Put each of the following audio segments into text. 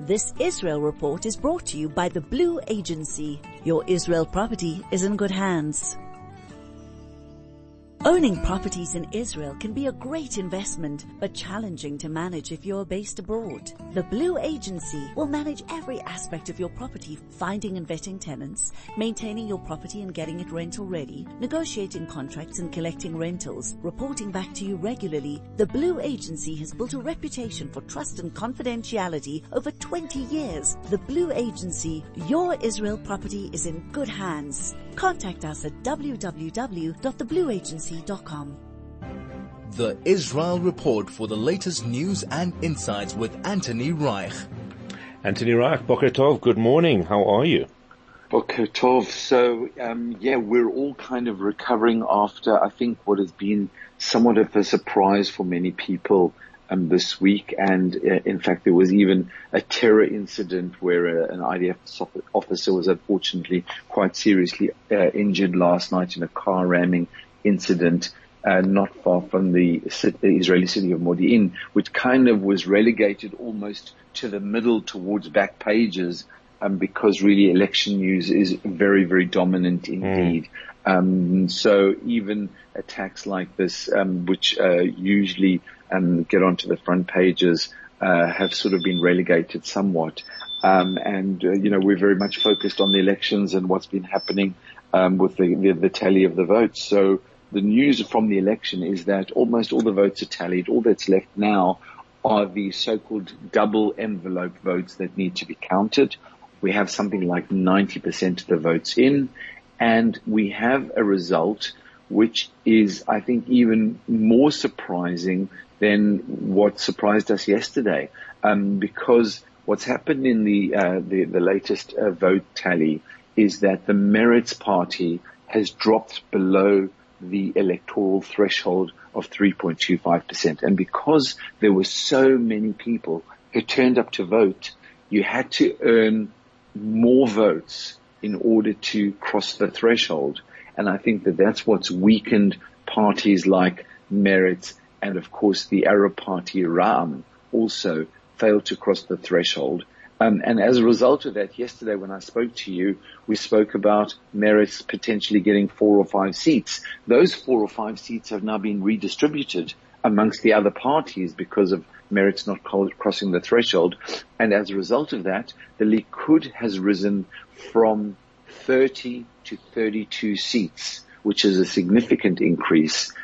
This Israel report is brought to you by the Blue Agency. Your Israel property is in good hands. Owning properties in Israel can be a great investment, but challenging to manage if you're based abroad. The Blue Agency will manage every aspect of your property, finding and vetting tenants, maintaining your property and getting it rental ready, negotiating contracts and collecting rentals, reporting back to you regularly. The Blue Agency has built a reputation for trust and confidentiality over 20 years. The Blue Agency, your Israel property is in good hands. Contact us at www.theblueagency.com. The Israel Report for the latest news and insights with Anthony Reich. Anthony Reich, Boker Tov, good morning. How are you? Boker Tov. So, we're all kind of recovering after, I think, what has been somewhat of a surprise for many people this week. And in fact, there was even a terror incident where an IDF officer was unfortunately quite seriously injured last night in a car ramming incident not far from the Israeli city of Modi'in, which kind of was relegated almost to the middle towards back pages because really election news is very, very dominant indeed. So even attacks like this, which usually get onto the front pages, have sort of been relegated somewhat. We're very much focused on the elections and what's been happening with the tally of the votes. So the news from the election is that almost all the votes are tallied. All that's left now are the so-called double envelope votes that need to be counted. We have something like 90% of the votes in, and we have a result which is, I think, even more surprising than what surprised us yesterday, because what's happened in the latest vote tally is that the Meretz party has dropped below the electoral threshold of 3.25%. And because there were so many people who turned up to vote, you had to earn more votes in order to cross the threshold. And I think that that's what's weakened parties like Meretz, and of course the Arab party Ra'am also failed to cross the threshold. And as a result of that, yesterday when I spoke to you, we spoke about Meretz potentially getting 4 or 5 seats. Those 4 or 5 seats have now been redistributed amongst the other parties because of Meretz not crossing the threshold. And as a result of that, the Likud has risen from 30 to 32 seats, which is a significant increase.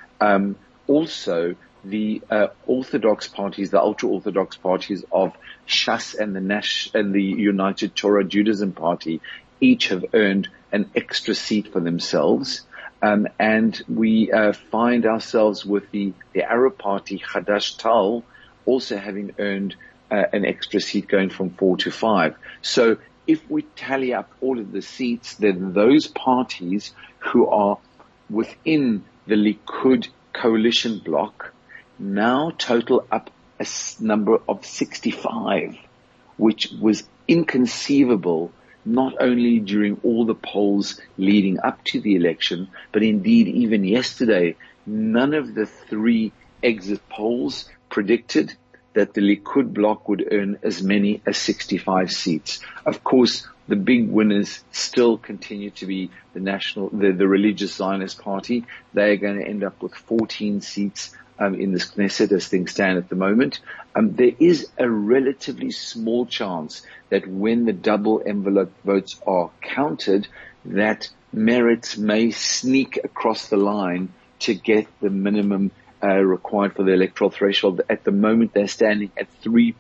Also, the Orthodox parties, the ultra-Orthodox parties of Shas and the United Torah Judaism Party, each have earned an extra seat for themselves. And we find ourselves with the Arab party, Hadash Tal, also having earned an extra seat going from 4 to 5. So if we tally up all of the seats, then those parties who are within the Likud coalition bloc now total up a number of 65, which was inconceivable not only during all the polls leading up to the election, but indeed even yesterday. None of the 3 exit polls predicted that the Likud bloc would earn as many as 65 seats. Of course, the big winners still continue to be the religious Zionist party. They are going to end up with 14 seats in this Knesset as things stand at the moment. There is a relatively small chance that when the double envelope votes are counted, that Meretz may sneak across the line to get the minimum required for the electoral threshold. At the moment, they're standing at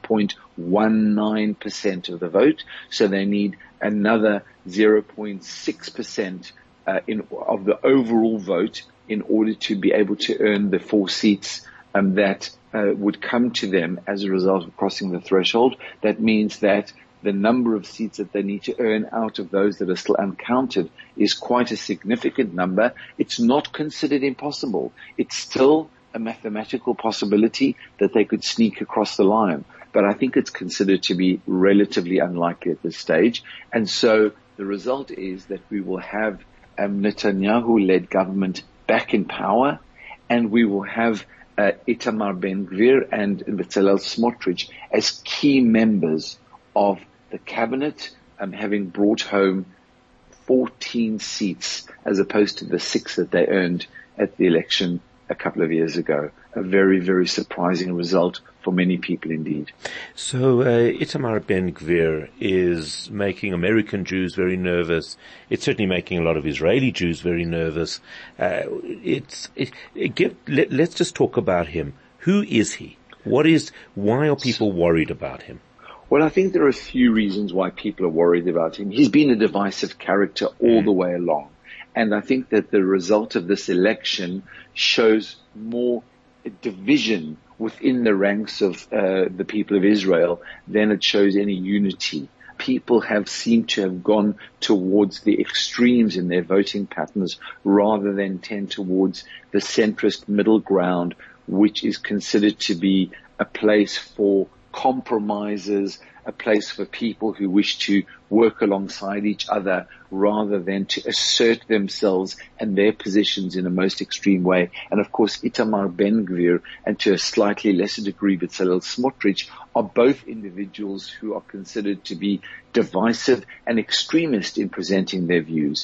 3.19% of the vote, so they need another 0.6% of the overall vote in order to be able to earn the 4 seats that would come to them as a result of crossing the threshold. That means that the number of seats that they need to earn out of those that are still uncounted is quite a significant number. It's not considered impossible. It's still a mathematical possibility that they could sneak across the line. But I think it's considered to be relatively unlikely at this stage. And so the result is that we will have a Netanyahu-led government back in power, and we will have Itamar Ben-Gvir and Bezalel Smotrich as key members of the cabinet having brought home 14 seats as opposed to the 6 that they earned at the election a couple of years ago. A very, very surprising result for many people indeed. So Itamar Ben-Gvir is making American Jews very nervous. It's certainly making a lot of Israeli Jews very nervous. Let's just talk about him. Who is he? Why are people worried about him? Well, I think there are a few reasons why people are worried about him. He's been a divisive character all the way along. And I think that the result of this election shows more division within the ranks of the people of Israel than it shows any unity. People have seemed to have gone towards the extremes in their voting patterns rather than tend towards the centrist middle ground, which is considered to be a place for compromises, a place for people who wish to work alongside each other rather than to assert themselves and their positions in a most extreme way. And of course, Itamar Ben-Gvir and to a slightly lesser degree Bezalel Smotrich are both individuals who are considered to be divisive and extremist in presenting their views.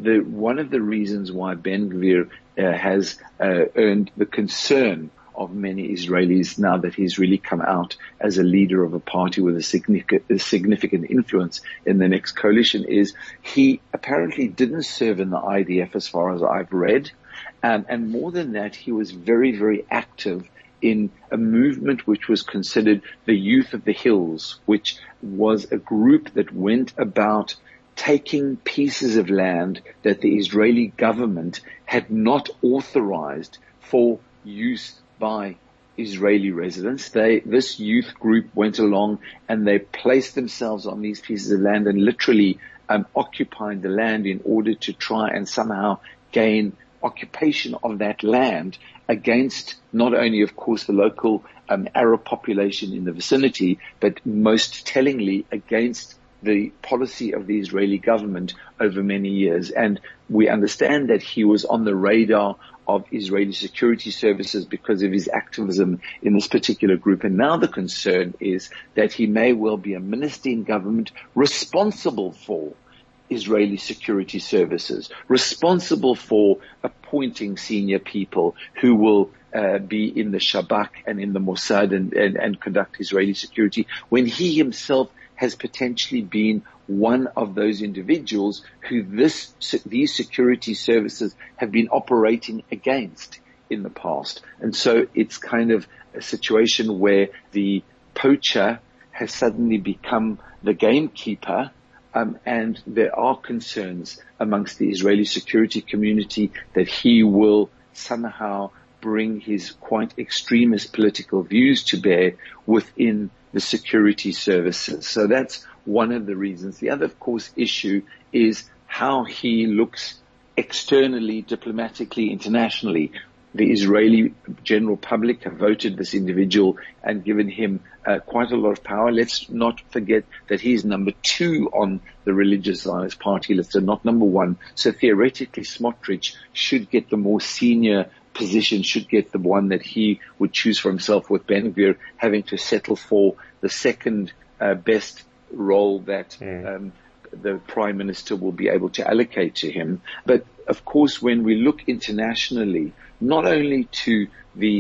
One of the reasons why Ben-Gvir has earned the concern of many Israelis now that he's really come out as a leader of a party with a significant influence in the next coalition is he apparently didn't serve in the IDF as far as I've read. And more than that, he was very, very active in a movement which was considered the Youth of the Hills, which was a group that went about taking pieces of land that the Israeli government had not authorized for use by Israeli residents. This youth group went along and they placed themselves on these pieces of land and literally occupied the land in order to try and somehow gain occupation of that land against not only, of course, the local Arab population in the vicinity, but most tellingly against the policy of the Israeli government over many years. And we understand that he was on the radar of Israeli security services because of his activism in this particular group. And now the concern is that he may well be a minister in government responsible for Israeli security services, responsible for appointing senior people who will be in the Shabak and in the Mossad and conduct Israeli security, when he himself has potentially been one of those individuals who these security services have been operating against in the past. And so it's kind of a situation where the poacher has suddenly become the gamekeeper, and there are concerns amongst the Israeli security community that he will somehow bring his quite extremist political views to bear within the security services. So that's one of the reasons. The other, of course, issue is how he looks externally, diplomatically, internationally. The Israeli general public have voted this individual and given him quite a lot of power. Let's not forget that he's number 2 on the religious Zionist party list and not number 1. So theoretically, Smotrich should get the more senior position, should get the one that he would choose for himself, with Ben-Gvir having to settle for the second best role that the Prime Minister will be able to allocate to him. But of course, when we look internationally, not only to the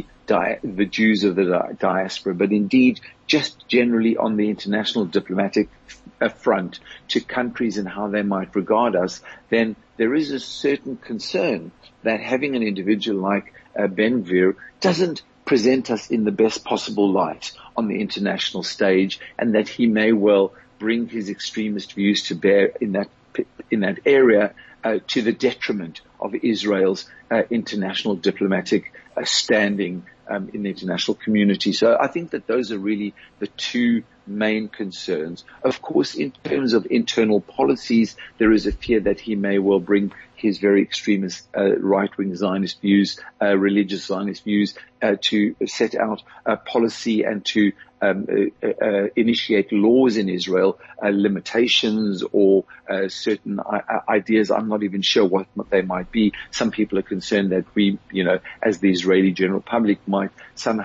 Jews of the diaspora, but indeed just generally on the international diplomatic front to countries and how they might regard us, then there is a certain concern that having an individual like Ben-Gvir doesn't present us in the best possible light on the international stage, and that he may well bring his extremist views to bear in that area to the detriment of Israel's international diplomatic standing in the international community. So I think that those are really the two main concerns. Of course, in terms of internal policies, there is a fear that he may well bring his very extremist right-wing Zionist views, religious Zionist views, to set out a policy and to initiate laws in Israel, limitations or certain ideas. I'm not even sure what they might be. Some people are concerned that we, as the Israeli general public, might somehow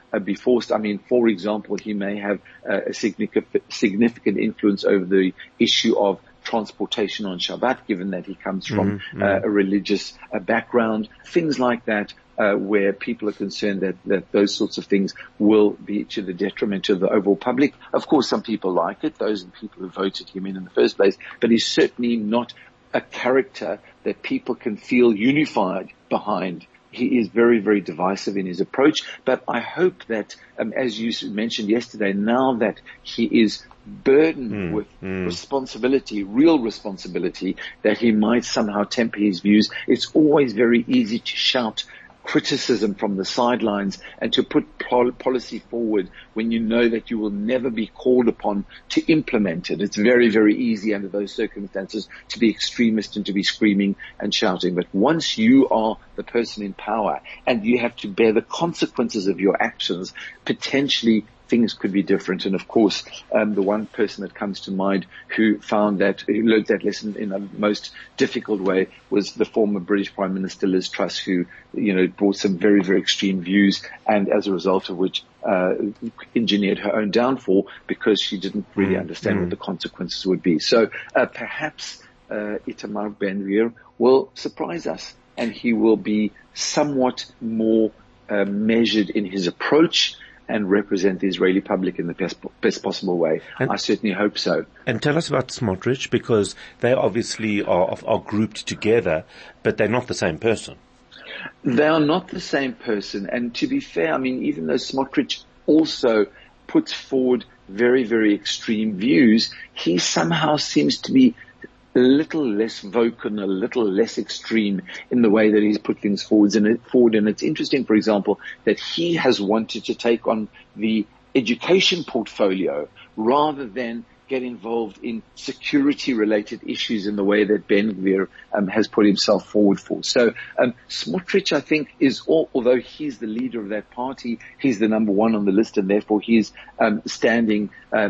be forced. I mean, for example, he may have a significant influence over the issue of transportation on Shabbat, given that he comes from a religious background, things like that, where people are concerned that those sorts of things will be to the detriment of the overall public. Of course, some people like it. Those are the people who voted him in the first place, but he's certainly not a character that people can feel unified behind. He is very, very divisive in his approach, but I hope that, as you mentioned yesterday, now that he is burdened with responsibility, real responsibility, that he might somehow temper his views. It's always very easy to shout criticism from the sidelines and to put policy forward when you know that you will never be called upon to implement it. It's very, very easy under those circumstances to be extremist and to be screaming and shouting. But once you are the person in power and you have to bear the consequences of your actions, potentially things could be different. And of course, the one person that comes to mind who learned that lesson in the most difficult way was the former British Prime Minister Liz Truss, who, brought some very, very extreme views, and as a result of which, engineered her own downfall because she didn't really understand what the consequences would be. So, perhaps, Itamar Ben-Gvir will surprise us, and he will be somewhat more, measured in his approach and represent the Israeli public in the best possible way. I certainly hope so. And tell us about Smotrich, because they obviously are grouped together, but they're not the same person. They are not the same person. And to be fair, I mean, even though Smotrich also puts forward very, very extreme views, he somehow seems to be a little less vocal and a little less extreme in the way that he's put things forward. And it's interesting, for example, that he has wanted to take on the education portfolio rather than get involved in security-related issues in the way that Ben-Gvir has put himself forward for. So Smotrich, I think, although he's the leader of that party, he's the number one on the list, and therefore he's standing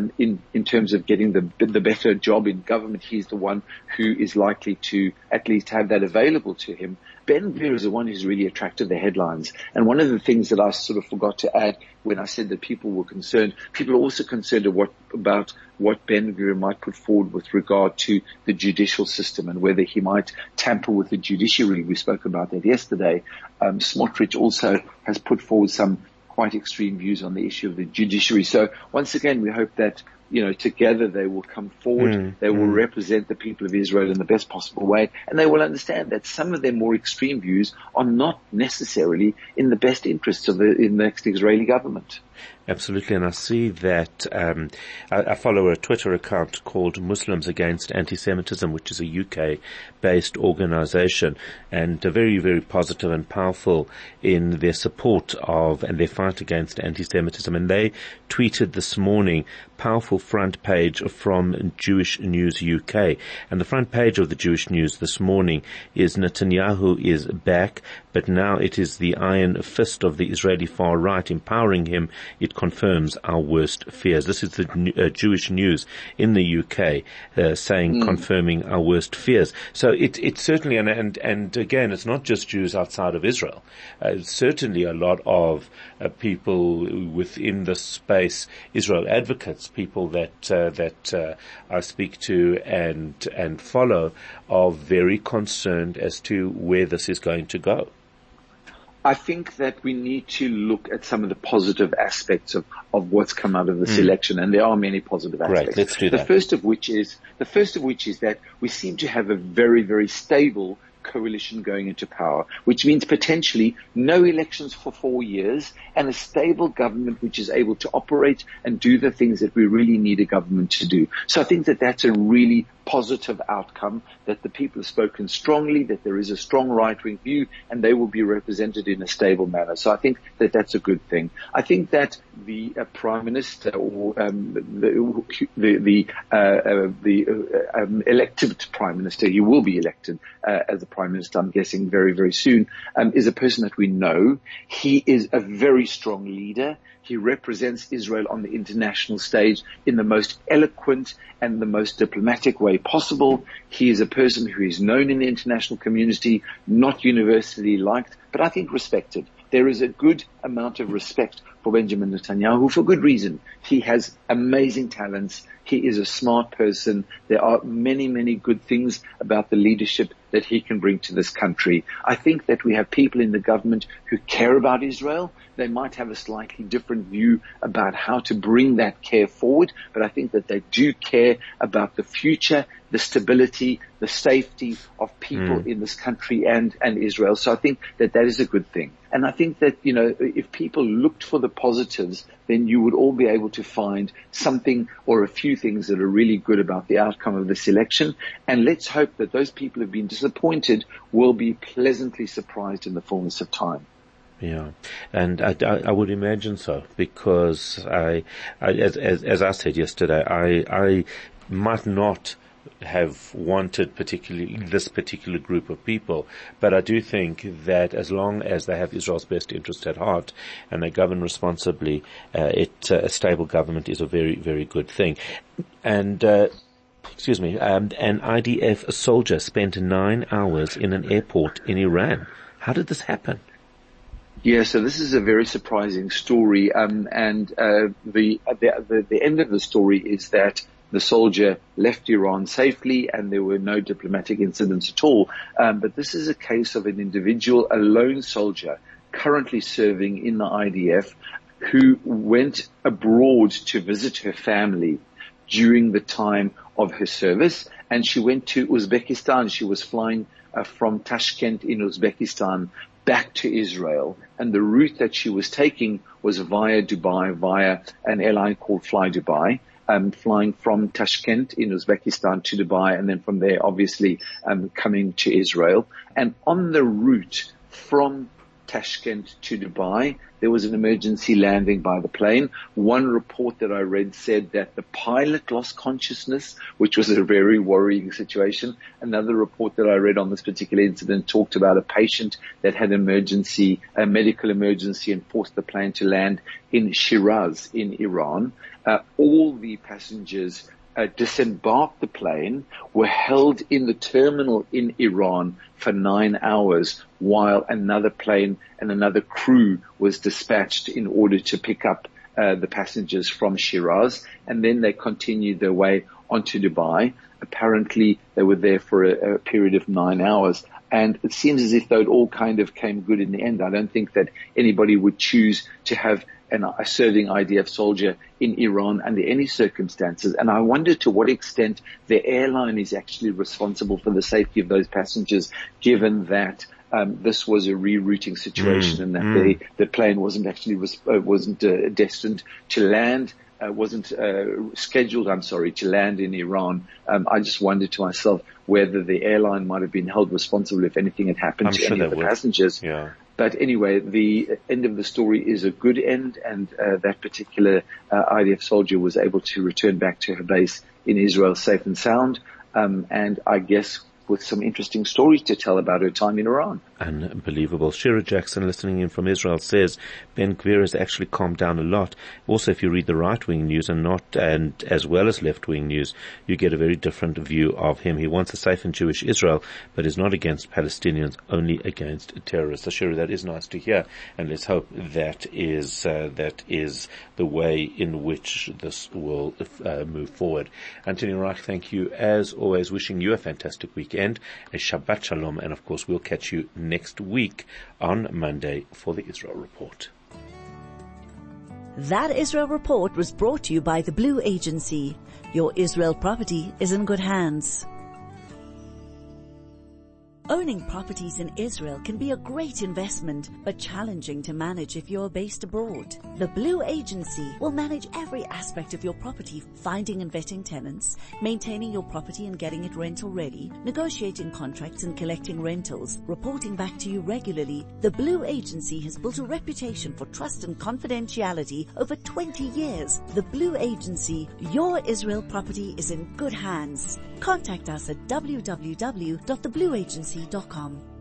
in terms of getting the better job in government. He's the one who is likely to at least have that available to him. Ben-Gvir is the one who's really attracted the headlines. And one of the things that I sort of forgot to add when I said that people were concerned, people are also concerned about what Ben-Gvir might put forward with regard to the judicial system and whether he might tamper with the judiciary. We spoke about that yesterday. Smotrich also has put forward some quite extreme views on the issue of the judiciary. So once again, we hope that together they will come forward, they will represent the people of Israel in the best possible way, and they will understand that some of their more extreme views are not necessarily in the best interests of the next Israeli government. Absolutely, and I see that I follow a Twitter account called Muslims Against Anti-Semitism, which is a UK-based organization, and very, very positive and powerful in their support of and their fight against anti-Semitism. And they tweeted this morning, powerful front page from Jewish News UK. And the front page of the Jewish News this morning is Netanyahu is back, but now it is the iron fist of the Israeli far right empowering him. It confirms our worst fears. This is the Jewish News in the UK confirming our worst fears. So it's certainly, and again, it's not just Jews outside of Israel. Certainly a lot of people within this space, Israel advocates, people that I speak to and follow, are very concerned as to where this is going to go. I think that we need to look at some of the positive aspects of what's come out of this election, and there are many positive aspects. Right, let's do that. The first of which is that we seem to have a very, very stable coalition going into power, which means potentially no elections for 4 years and a stable government which is able to operate and do the things that we really need a government to do. So I think that that's a really positive outcome, that the people have spoken strongly, that there is a strong right-wing view, and they will be represented in a stable manner. So I think that that's a good thing. I think that the Prime Minister or the elected Prime Minister, he will be elected as a Prime Minister, I'm guessing very, very soon, is a person that we know. He is a very strong leader. He represents Israel on the international stage in the most eloquent and the most diplomatic way possible. He is a person who is known in the international community, not universally liked, but I think respected. there is a good amount of respect for Benjamin Netanyahu for good reason. He has amazing talents. He is a smart person. There are many, many good things about the leadership that he can bring to this country. I think that we have people in the government who care about Israel. They might have a slightly different view about how to bring that care forward, but I think that they do care about the future, the stability, the safety of people in this country and Israel. So I think that that is a good thing. And I think that, if people looked for the positives, then you would all be able to find something or a few things that are really good about the outcome of this election. And let's hope that those people who have been disappointed will be pleasantly surprised in the fullness of time. Yeah, and I would imagine so, because as I said yesterday, I might not have wanted particularly this particular group of people, but I do think that as long as they have Israel's best interest at heart and they govern responsibly, a stable government is a very, very good thing. And an IDF soldier spent 9 hours in an airport in Iran. How did this happen? Yeah, so this is a very surprising story, the end of the story is that the soldier left Iran safely and there were no diplomatic incidents at all. But this is a case of an individual, a lone soldier, currently serving in the IDF, who went abroad to visit her family during the time of her service, and she went to Uzbekistan. She was flying from Tashkent in Uzbekistan back to Israel, and the route that she was taking was via Dubai, via an airline called Fly Dubai, flying from Tashkent in Uzbekistan to Dubai, and then from there, obviously, coming to Israel. And on the route from Tashkent to Dubai, there was an emergency landing by the plane. One report that I read said that the pilot lost consciousness, which was a very worrying situation. Another report that I read on this particular incident talked about a patient that had a medical emergency, and forced the plane to land in Shiraz in Iran. All the passengers disembarked the plane, were held in the terminal in Iran for 9 hours while another plane and another crew was dispatched in order to pick up the passengers from Shiraz, and then they continued their way onto Dubai. Apparently they were there for a period of 9 hours. And it seems as if though it all kind of came good in the end. I don't think that anybody would choose to have a serving IDF soldier in Iran under any circumstances. And I wonder to what extent the airline is actually responsible for the safety of those passengers, given that this was a rerouting situation and that the plane wasn't actually destined to land. Wasn't scheduled, to land in Iran. I just wondered to myself whether the airline might have been held responsible if anything had happened to any of the passengers. Yeah. But anyway, the end of the story is a good end, and that particular IDF soldier was able to return back to her base in Israel safe and sound, and I guess with some interesting stories to tell about her time in Iran. Unbelievable. Shira Jackson, listening in from Israel, says Ben Gvir has actually calmed down a lot. Also, if you read the right-wing news and as well as left-wing news, you get a very different view of him. He wants a safe and Jewish Israel, but is not against Palestinians, only against terrorists. So, Shira, that is nice to hear, and let's hope that is the way in which this will move forward. Anthony Reich, thank you as always. Wishing you a fantastic weekend, a Shabbat Shalom, and of course we'll catch you next week on Monday for the Israel Report. That Israel Report was brought to you by the Blue Agency. Your Israel property is in good hands. Owning properties in Israel can be a great investment, but challenging to manage if you're based abroad. The Blue Agency will manage every aspect of your property, finding and vetting tenants, maintaining your property and getting it rental ready, negotiating contracts and collecting rentals, reporting back to you regularly. The Blue Agency has built a reputation for trust and confidentiality over 20 years. The Blue Agency, your Israel property is in good hands. Contact us at www.theblueagency.com.